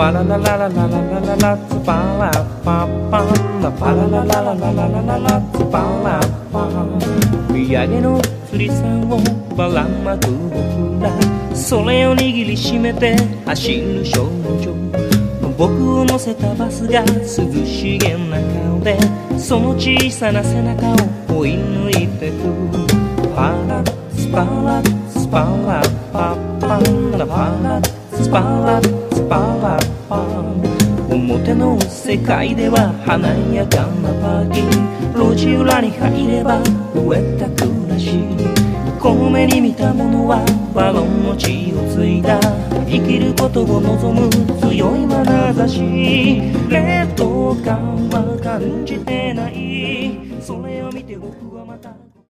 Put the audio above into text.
パラララララララララツパラパパンラパラララララララララツパラパン見上げの釣り竿をばらまく僕らそれを握りしめて走る少女僕を乗せたバスが涼しげな顔でその小さな背中を追い抜いてくパラスパラスパラパパンラパラスパラスパラパン表の世界では華やかなパーティー路地裏に入れば増えた暮らしこの目に見たものはバロンの血を継いだ生きることを望む強い眼差し劣等感は感じてないそれを見て僕はまた